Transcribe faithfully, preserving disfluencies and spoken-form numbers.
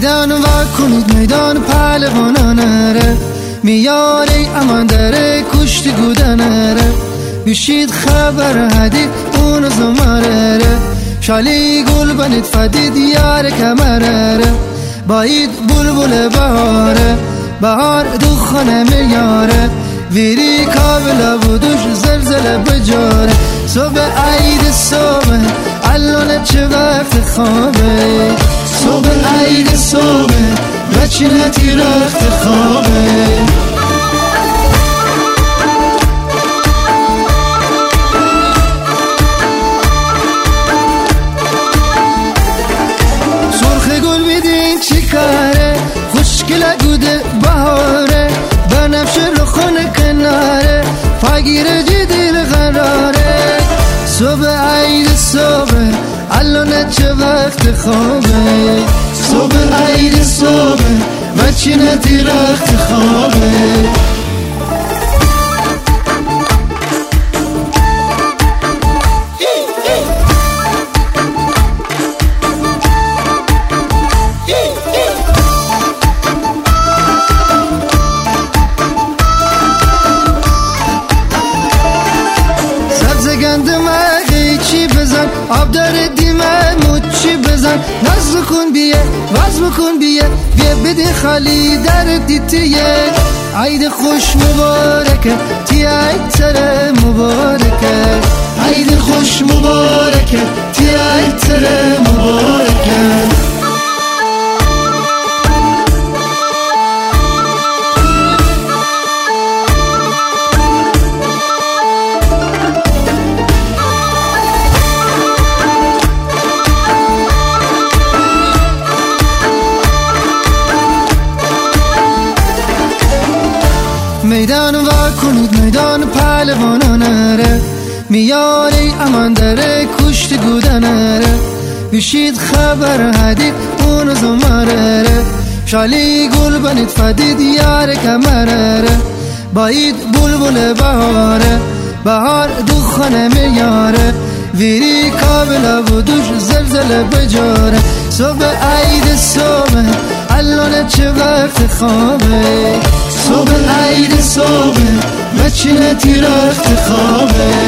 میدان وا کنید میدان پهلوانانه میاره امان داره کشت گودنه بشید خبر هدی اون زماره شالی گل بنید فدید یار کمره باید بلبل بهاره بهار دخانه میاره ویری کابل بودوش زلزله بجاره صبح عید صبح الان چه وقت خوابه صبح عید صبح بچینتی رخت خوابه کاره خوشگل گوده بهاره بنفش رو خونه کناره فگیر جدیل قراره صبح عید صبح الان چه وقت خوابه صبح عید صبح بچینتی رخت خوابه آب داره دیمه موچی بزن ناز بکن بیه واز بکن بیه بیا بده خالی در دیتیه عید خوش مبارکه تی عید تره مبارکه عید خوش مبارکه تی عید تره مبارکه میدان وا کنید میدان پهلوانانه میاره امان داره کشت گودنه بشید خبر هدید اون زماره شالی گل بنید فدید یار کمره باید بلبل بهاره بهار دخانه میاره ویری کابل بودوش زلزله بجاره صبح عید صبح الان چه وقت خوابه صبح عید صبح بچینتی رخت خوابه